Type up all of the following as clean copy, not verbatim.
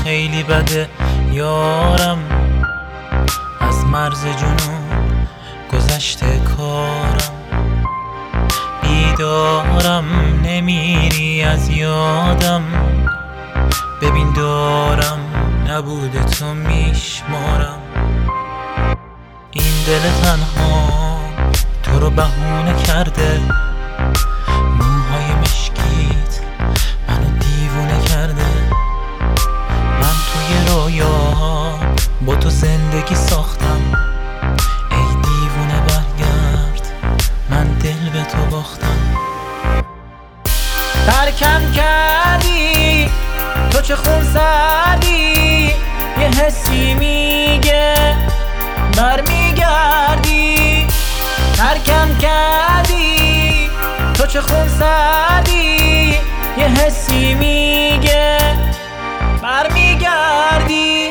خیلی بده یارم، از مرز جنوب گذشته کارم. بیدارم نمیری از یادم، ببین دارم نبوده تو میشمارم. این دل تنها تو رو بهونه کرده، موهای مشکیت منو دیوونه کرده. من توی رویا با تو زندگی ساختم، ای دیوونه برگرد من دل به تو باختم. ترکم کردی تو چه خونسردی، یه حسی میگه برمیگردی. ترکم کردی تو چه خونسردی، یه حسی میگه برمیگردی.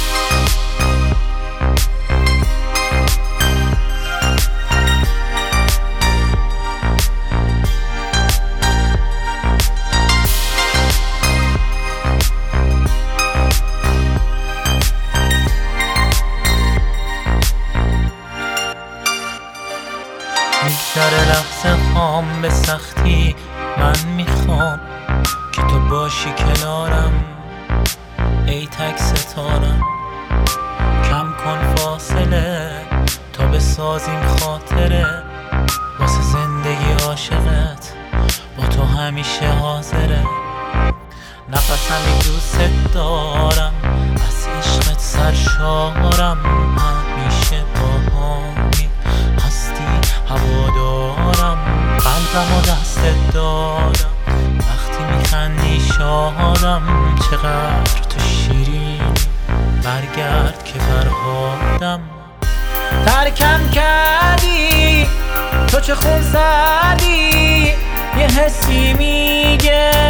میگذره لحظه هام به سختی، من میخوام که تو باشی کنارم، ای تک ستارم. کم کن فاصله تا بسازیم خاطره، واسه زندگی عاشقت با تو همیشه حاضره. نفسمی دوست دارم، از عشقت سرشارم، همیشه باهامی هستی هوادارم. قلبم و دستت دارم، وقتی میخندی شادم. چقدر تو شیرین برگرد که فرهادم. ترکم کردی تو چه خونسردی، یه حسی میگه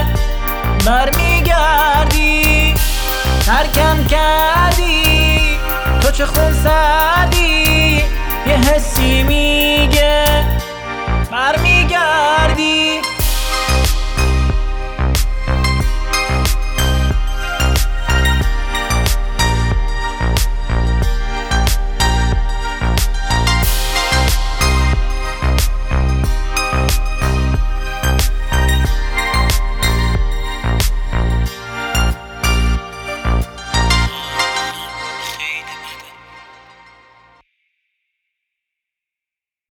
برمیگردی. ترکم کردی تو چه خونسردی، یه حسی میگه